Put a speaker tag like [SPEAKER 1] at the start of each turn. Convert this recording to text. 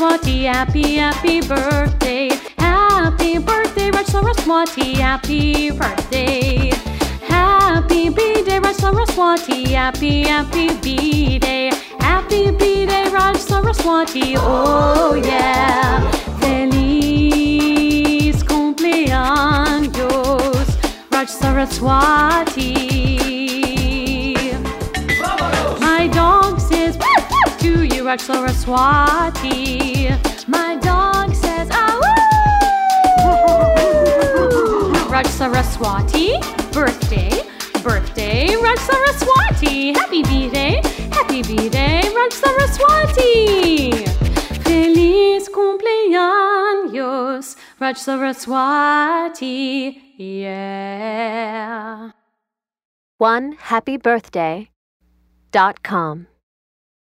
[SPEAKER 1] Saraswati, happy, happy birthday. Happy birthday, Raj Saraswati, happy birthday. Happy B-Day, Raj Saraswati, happy, happy B-Day. Happy B-Day, Raj Saraswati, oh yeah. Feliz cumpleaños, Raj Saraswati. My dog says to you, Raj Saraswati. My dog says Raj Saraswati, birthday, birthday, Raj Saraswati. Happy B-Day, Raj Saraswati. Feliz cumpleaños, Raj Saraswati, yeah.
[SPEAKER 2] OneHappyBirthday.com